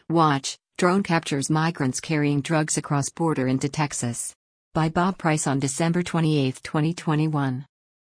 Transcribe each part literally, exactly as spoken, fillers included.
Watch, drone captures migrants carrying drugs across border into Texas. By Bob Price on December twenty-eighth, twenty twenty-one.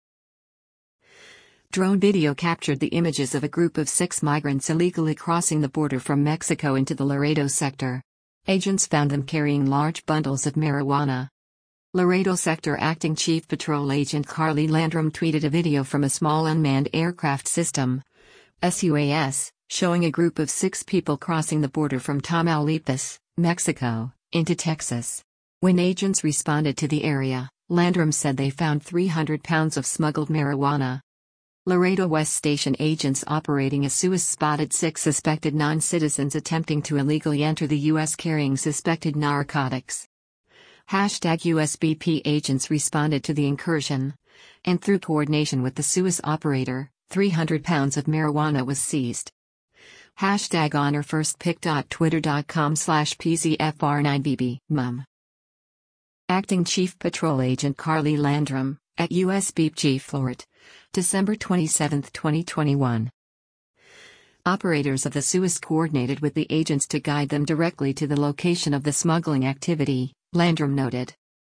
Drone video captured the images of a group of six migrants illegally crossing the border from Mexico into the Laredo sector. Agents found them carrying large bundles of marijuana. Laredo Sector Acting Chief Patrol Agent Carly Landrum tweeted a video from a small unmanned aircraft system (S U A S) showing a group of six people crossing the border from Tamaulipas, Mexico, into Texas. When agents responded to the area, Landrum said they found three hundred pounds of smuggled marijuana. Laredo West Station agents operating a S U A S spotted six suspected non-citizens attempting to illegally enter the U S carrying suspected narcotics. Hashtag U S B P agents responded to the incursion, and through coordination with the S U A S operator, three hundred pounds of marijuana was seized. Hashtag honor first pick. Twitter dot com slash P Z F R nine B B, mum. Acting Chief Patrol Agent Carly Landrum, at U S B P Chief Fort, December twenty-seventh, twenty twenty-one. Operators of the S U A S coordinated with the agents to guide them directly to the location of the smuggling activity, Landrum noted.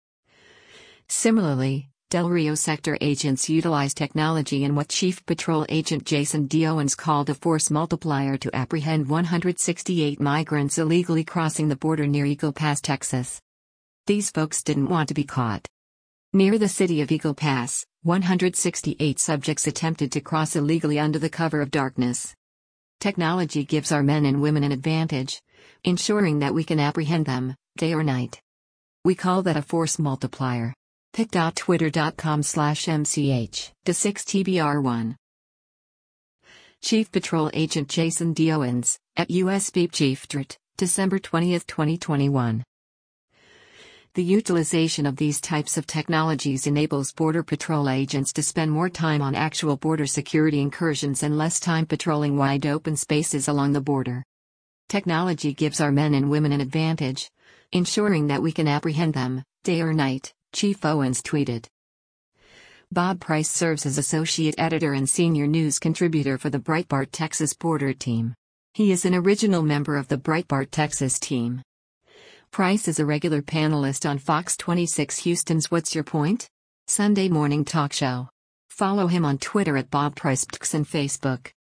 Similarly, Del Rio sector agents utilized technology in what Chief Patrol Agent Jason D. Owens called a force multiplier to apprehend one hundred sixty-eight migrants illegally crossing the border near Eagle Pass, Texas. These folks didn't want to be caught. Near the city of Eagle Pass, one hundred sixty-eight subjects attempted to cross illegally under the cover of darkness. Technology gives our men and women an advantage, ensuring that we can apprehend them, day or night. We call that a force multiplier. pick. Twitter dot com slash M C H to six T B R one. Chief Patrol Agent Jason D. Owens, at U S B P Chief T R T, December twentieth, twenty twenty-one. The utilization of these types of technologies enables Border Patrol agents to spend more time on actual border security incursions and less time patrolling wide open spaces along the border. Technology gives our men and women an advantage, ensuring that we can apprehend them, day or night, Chief Owens tweeted. Bob Price serves as associate editor and senior news contributor for the Breitbart Texas Border Team. He is an original member of the Breitbart Texas team. Price is a regular panelist on Fox twenty-six Houston's What's Your Point? Sunday morning talk show. Follow him on Twitter at Bob Price and Facebook.